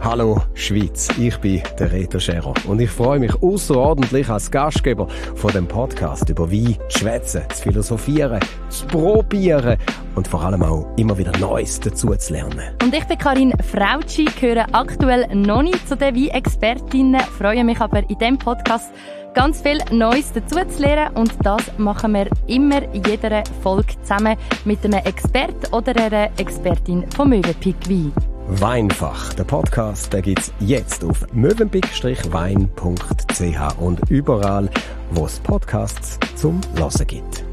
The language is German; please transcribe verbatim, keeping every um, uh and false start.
Hallo Schweiz, ich bin der Reto Scherer und ich freue mich außerordentlich als Gastgeber von dem Podcast über Wein zu schwätzen, zu philosophieren, zu probieren und vor allem auch immer wieder Neues dazu zu lernen. Und ich bin Karin Frautschi, gehöre aktuell noch nicht zu den Wein-Expertinnen, freue mich aber in diesem Podcast ganz viel Neues dazu zu lernen und das machen wir immer in jeder Folge zusammen mit einem Experten oder einer Expertin von Mövenpick Wein. Weinfach, der Podcast, den gibt's jetzt auf mövenpick Wein punkt c h und überall, wo es Podcasts zum Hören gibt.